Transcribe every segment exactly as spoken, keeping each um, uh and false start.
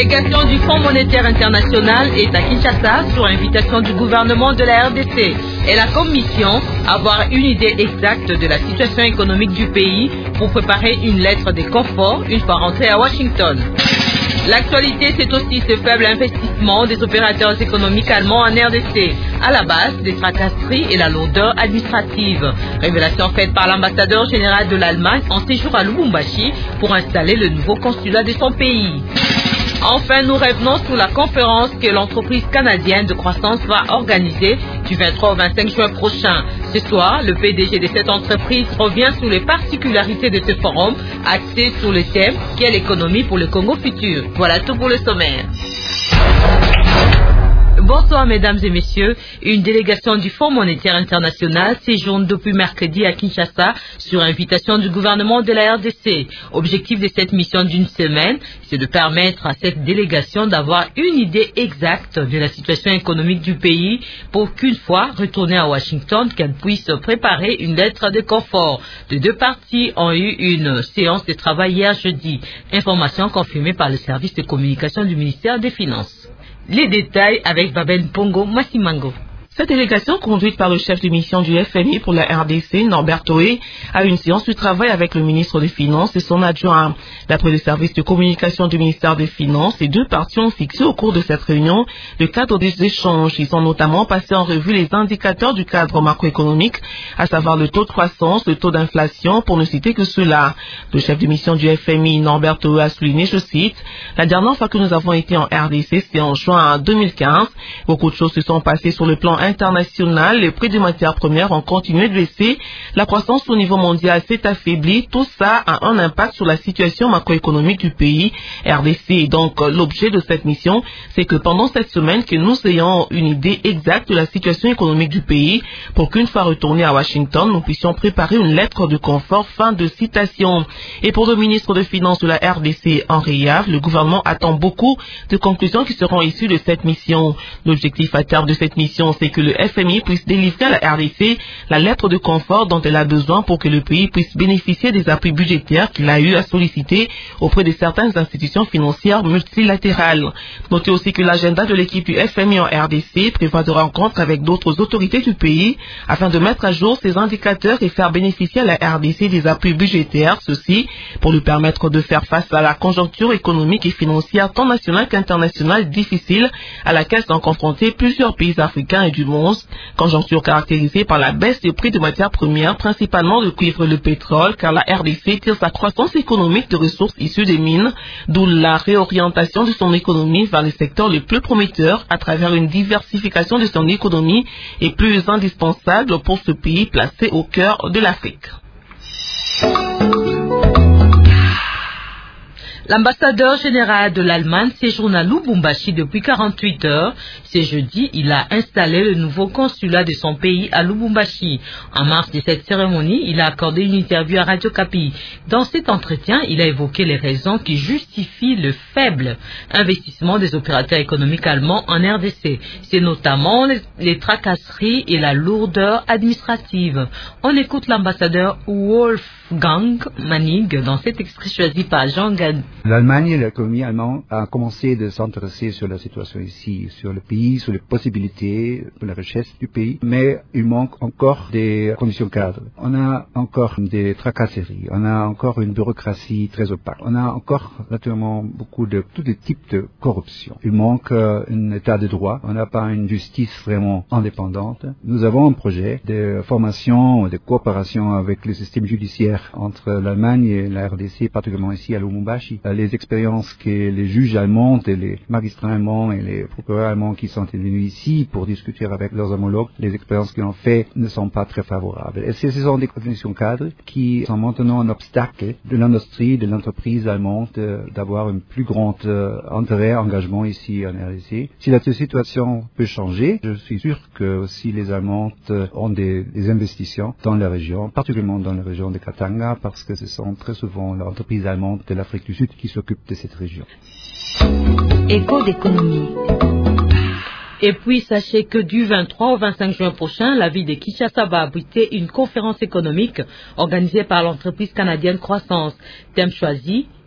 délégation du Fonds monétaire international est à Kinshasa sur invitation du gouvernement de la R D C et la Commission avoir une idée exacte de la situation économique du pays pour préparer une lettre de confort une fois rentrée à Washington. L'actualité, c'est aussi ce faible investissement des opérateurs économiques allemands en R D C, à la base des tracasseries et la lourdeur administrative. Révélation faite par l'ambassadeur général de l'Allemagne en séjour à Lubumbashi pour installer le nouveau consulat de son pays. Enfin, nous revenons sur la conférence que l'entreprise canadienne de croissance va organiser du vingt-trois au vingt-cinq juin prochain. Ce soir, le P D G de cette entreprise revient sur les particularités de ce forum axé sur le thème « Quelle économie pour le Congo futur ?» Voilà tout pour le sommaire. Bonsoir mesdames et messieurs. Une délégation du Fonds monétaire international séjourne depuis mercredi à Kinshasa sur invitation du gouvernement de la R D C. Objectif de cette mission d'une semaine, c'est de permettre à cette délégation d'avoir une idée exacte de la situation économique du pays pour qu'une fois retournée à Washington, qu'elle puisse préparer une lettre de confort. Les deux parties ont eu une séance de travail hier jeudi. Information confirmée par le service de communication du ministère des Finances. Les détails avec Babel Pongo Massimango. Cette délégation, conduite par le chef de mission du F M I pour la R D C, Norbert Toé, a eu une séance de travail avec le ministre des Finances et son adjoint. D'après le service de communication du ministère des Finances, les deux parties ont fixé au cours de cette réunion le cadre des échanges. Ils ont notamment passé en revue les indicateurs du cadre macroéconomique, à savoir le taux de croissance, le taux d'inflation, pour ne citer que cela. Le chef de mission du F M I, Norbert Toé, a souligné, je cite, « La dernière fois que nous avons été en R D C, c'était en juin deux mille quinze. Beaucoup de choses se sont passées sur le plan international, les prix des matières premières ont continué de baisser, la croissance au niveau mondial s'est affaiblie, tout ça a un impact sur la situation macroéconomique du pays. R D C est donc l'objet de cette mission, c'est que pendant cette semaine que nous ayons une idée exacte de la situation économique du pays pour qu'une fois retournés à Washington, nous puissions préparer une lettre de confort. Fin de citation. Et pour le ministre des Finances de la R D C, Henri Yave, le gouvernement attend beaucoup de conclusions qui seront issues de cette mission. L'objectif à terme de cette mission, c'est que le F M I puisse délivrer à la R D C la lettre de confort dont elle a besoin pour que le pays puisse bénéficier des appuis budgétaires qu'il a eu à solliciter auprès de certaines institutions financières multilatérales. Notez aussi que l'agenda de l'équipe du F M I en R D C prévoit de rencontres avec d'autres autorités du pays afin de mettre à jour ces indicateurs et faire bénéficier à la R D C des appuis budgétaires, ceci pour lui permettre de faire face à la conjoncture économique et financière tant nationale qu'internationale difficile à laquelle sont confrontés plusieurs pays africains et du monde, conjoncture caractérisée par la baisse des prix de matières premières, principalement le cuivre et le pétrole, car la R D C tire sa croissance économique de ressources issues des mines, d'où la réorientation de son économie vers les secteurs les plus prometteurs à travers une diversification de son économie et plus indispensable pour ce pays placé au cœur de l'Afrique. L'ambassadeur général de l'Allemagne séjourne à Lubumbashi depuis quarante-huit heures. Ce jeudi, il a installé le nouveau consulat de son pays à Lubumbashi. En marge de cette cérémonie, il a accordé une interview à Radio Kapi. Dans cet entretien, il a évoqué les raisons qui justifient le faible investissement des opérateurs économiques allemands en R D C. C'est notamment les, les tracasseries et la lourdeur administrative. On écoute l'ambassadeur Wolfgang Manning dans cet extrait choisi par Jean Gad. L'Allemagne et l'économie allemande a commencé de s'intéresser sur la situation ici, sur le pays, sur les possibilités de la richesse du pays, mais il manque encore des conditions cadres. On a encore des tracasseries, on a encore une bureaucratie très opaque, on a encore naturellement beaucoup de tous les types de corruption. Il manque euh, un état de droit, on n'a pas une justice vraiment indépendante. Nous avons un projet de formation, de coopération avec le système judiciaire entre l'Allemagne et la R D C, particulièrement ici à Lubumbashi. Les expériences que les juges allemands et les magistrats allemands et les procureurs allemands qui sont venus ici pour discuter avec leurs homologues, les expériences qu'ils ont fait ne sont pas très favorables. Et ce sont des conditions cadres qui sont maintenant un obstacle de l'industrie, de l'entreprise allemande d'avoir un plus grand euh, intérêt, engagement ici en R D C. Si la situation peut changer, je suis sûr que aussi les Allemands ont des, des investissements dans la région, particulièrement dans la région de Katanga, parce que ce sont très souvent les entreprises allemandes de l'Afrique du Sud qui s'occupent de cette région. Écho d'économie. Et puis, sachez que du vingt-trois au vingt-cinq juin prochain, la ville de Kinshasa va abriter une conférence économique organisée par l'entreprise canadienne Croissance. Thème choisi,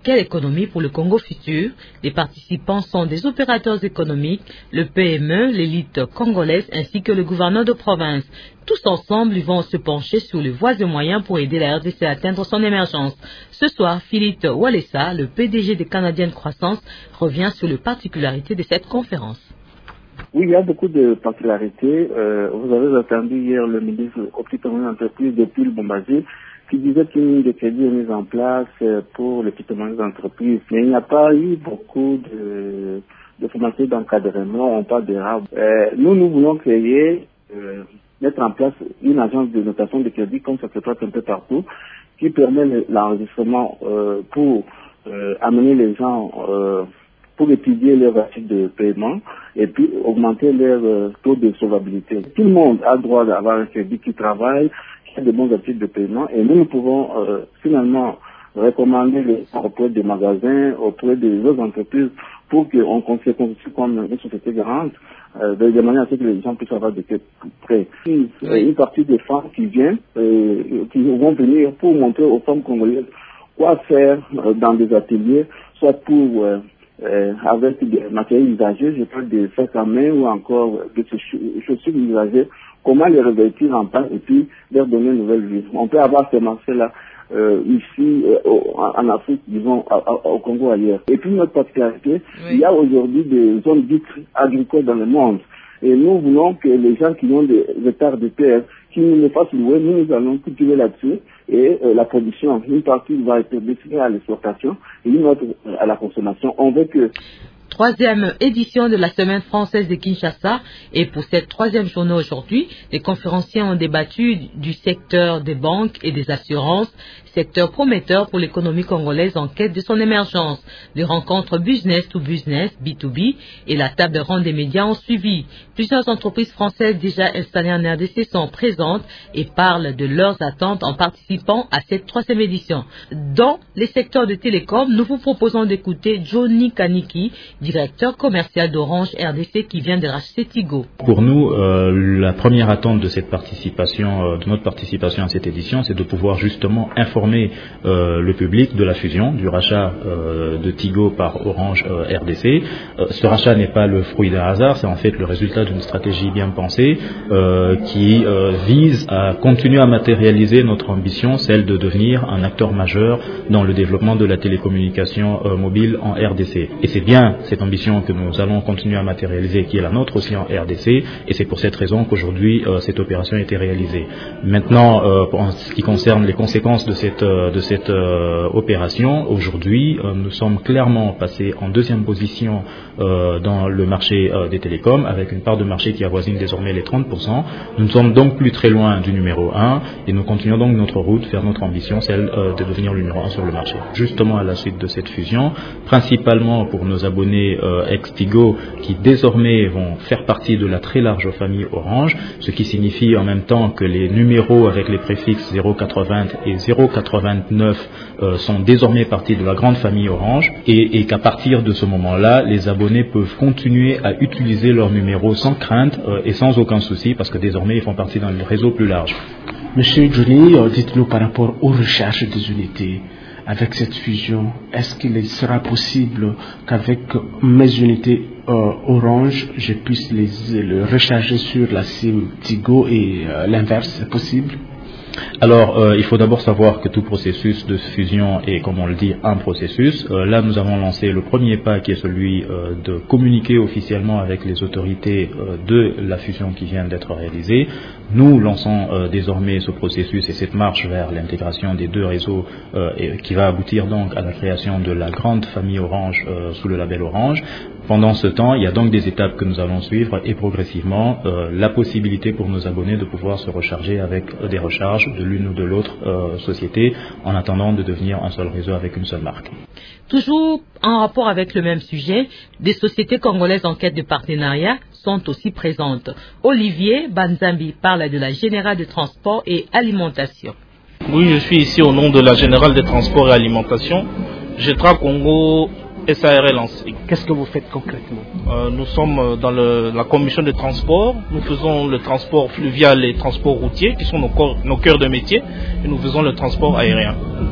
Quelle économie pour le Congo futur? Les participants sont des opérateurs économiques, le P M E, l'élite congolaise ainsi que le gouverneur de province. Tous ensemble, ils vont se pencher sur les voies et moyens pour aider la R D C à atteindre son émergence. Ce soir, Philippe Walesa, le P D G des Canadiens de Croissance, revient sur les particularités de cette conférence. Oui, il y a beaucoup de particularités. Euh, vous avez entendu hier le ministre aux petites et moyennes entreprises depuis le Bombardier qui disait qu'une ligne de crédit est mise en place pour les petites et moyennes entreprises. Mais il n'y a pas eu beaucoup de, de formations d'encadrement, on parle d'érable. Euh, nous, nous voulons créer, euh, mettre en place une agence de notation de crédit comme ça se passe un peu partout, qui permet l'enregistrement euh, pour euh, amener les gens euh, pour étudier leur attitude de paiement et puis augmenter leur euh, taux de solvabilité. Tout le monde a le droit d'avoir un crédit qui travaille, qui a de bons attitudes de paiement et nous, nous pouvons euh, finalement recommander les, auprès des magasins, auprès des autres entreprises pour qu'on se constitue comme une société garante euh, de manière à ce que les gens puissent avoir des prêts. Oui. Une partie des femmes qui viennent, euh, qui vont venir pour montrer aux femmes congolaises quoi faire euh, dans des ateliers, soit pour euh, Euh, avec des matériels usagés, je parle des sacs à main ou encore des chaussures usagées, comment les revêtir en place et puis leur donner une nouvelle vie. On peut avoir ces marchés-là euh, ici euh, en Afrique, disons à, à, au Congo ailleurs. Et puis notre particularité, oui. Il y a aujourd'hui des zones dites agricoles dans le monde. Et nous voulons que les gens qui ont des hectares de terre, qui nous les fassent louer, nous, nous allons cultiver là-dessus. Et euh, la production, une partie va être destinée à l'exportation et une autre euh, à la consommation. On veut que... Troisième édition de la Semaine française de Kinshasa. Et pour cette troisième journée aujourd'hui, les conférenciers ont débattu du secteur des banques et des assurances, secteur prometteur pour l'économie congolaise en quête de son émergence. Les rencontres business to business, B to B, et la table ronde des médias ont suivi. Plusieurs entreprises françaises déjà installées en R D C sont présentes et parlent de leurs attentes en participant à cette troisième édition. Dans les secteurs de télécom, nous vous proposons d'écouter Johnny Kaniki, directeur commercial d'Orange R D C qui vient de racheter Tigo. Pour nous, euh, la première attente de cette participation, euh, de notre participation à cette édition, c'est de pouvoir justement informer euh, le public de la fusion, du rachat euh, de Tigo par Orange euh, R D C. Euh, ce rachat n'est pas le fruit d'un hasard, c'est en fait le résultat d'une stratégie bien pensée euh, qui euh, vise à continuer à matérialiser notre ambition, celle de devenir un acteur majeur dans le développement de la télécommunication euh, mobile en R D C. Et c'est bien cette ambition que nous allons continuer à matérialiser, qui est la nôtre aussi en R D C, et c'est pour cette raison qu'aujourd'hui euh, cette opération a été réalisée. Maintenant, euh, en ce qui concerne les conséquences de cette, euh, de cette euh, opération, aujourd'hui, euh, nous sommes clairement passés en deuxième position euh, dans le marché euh, des télécoms, avec une part de marché qui avoisine désormais les trente pour cent. Nous ne sommes donc plus très loin du numéro un, et nous continuons donc notre route vers notre ambition, celle euh, de devenir le numéro un sur le marché. Justement à la suite de cette fusion, principalement pour nos abonnés Euh, ex-Tigo qui désormais vont faire partie de la très large famille Orange, ce qui signifie en même temps que les numéros avec les préfixes zéro quatre-vingts et zéro quatre-vingt-neuf euh, sont désormais partie de la grande famille Orange et, et qu'à partir de ce moment-là, les abonnés peuvent continuer à utiliser leurs numéros sans crainte euh, et sans aucun souci parce que désormais ils font partie d'un réseau plus large. Monsieur Johnny, dites-nous par rapport aux recherches des unités. Avec cette fusion, est-ce qu'il sera possible qu'avec mes unités euh, Orange, je puisse les, les recharger sur la SIM Tigo et euh, l'inverse, c'est possible? Alors, euh, il faut d'abord savoir que tout processus de fusion est, comme on le dit, un processus. Euh, là, nous avons lancé le premier pas qui est celui euh, de communiquer officiellement avec les autorités euh, de la fusion qui vient d'être réalisée. Nous lançons euh, désormais ce processus et cette marche vers l'intégration des deux réseaux euh, et, qui va aboutir donc à la création de la grande famille Orange euh, sous le label Orange. Pendant ce temps, il y a donc des étapes que nous allons suivre et progressivement euh, la possibilité pour nos abonnés de pouvoir se recharger avec euh, des recharges de l'une ou de l'autre euh, société en attendant de devenir un seul réseau avec une seule marque. Toujours en rapport avec le même sujet, des sociétés congolaises en quête de partenariat sont aussi présentes. Olivier Banzambi parle de la Générale de Transport et Alimentation. Oui, je suis ici au nom de la Générale de Transport et Alimentation. Getra Congo S A R L en C. Qu'est-ce que vous faites concrètement? euh, Nous sommes dans le, la commission de transport. Nous faisons le transport fluvial et transport routier, qui sont nos, corps, nos cœurs de métier, et nous faisons le transport aérien.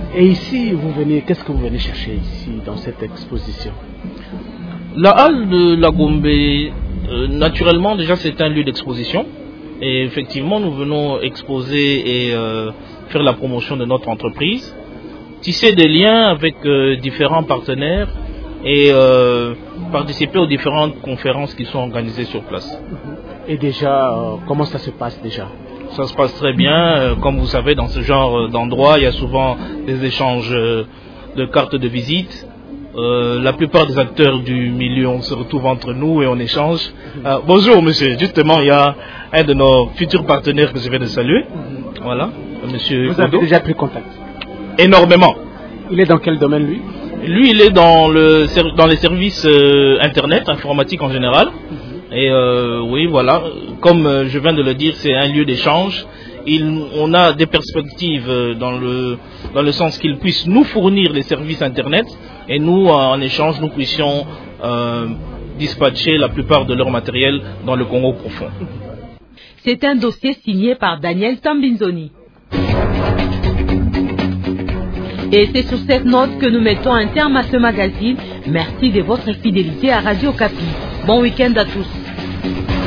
Et ici, vous venez, qu'est-ce que vous venez chercher ici dans cette exposition? La halle de la Gombe, euh, naturellement, déjà c'est un lieu d'exposition. Et effectivement, nous venons exposer et euh, faire la promotion de notre entreprise, tisser des liens avec euh, différents partenaires et euh, participer aux différentes conférences qui sont organisées sur place. Et déjà, euh, comment ça se passe déjà? Ça se passe très bien. Euh, comme vous savez, dans ce genre d'endroit, il y a souvent des échanges euh, de cartes de visite. Euh, la plupart des acteurs du milieu, on se retrouve entre nous et on échange. Euh, bonjour monsieur, justement il y a un de nos futurs partenaires que je vais de saluer. Voilà, monsieur. Vous avez déjà pris contact? Énormément. Il est dans quel domaine lui? Lui il est dans, le, dans les services euh, internet, informatique en général. Et euh, oui voilà, comme euh, je viens de le dire, c'est un lieu d'échange. Il, on a des perspectives dans le, dans le sens qu'ils puissent nous fournir les services Internet et nous, en échange, nous puissions euh, dispatcher la plupart de leur matériel dans le Congo profond. C'est un dossier signé par Daniel Tambinzoni. Et c'est sur cette note que nous mettons un terme à ce magazine. Merci de votre fidélité à Radio Okapi. Bon week-end à tous.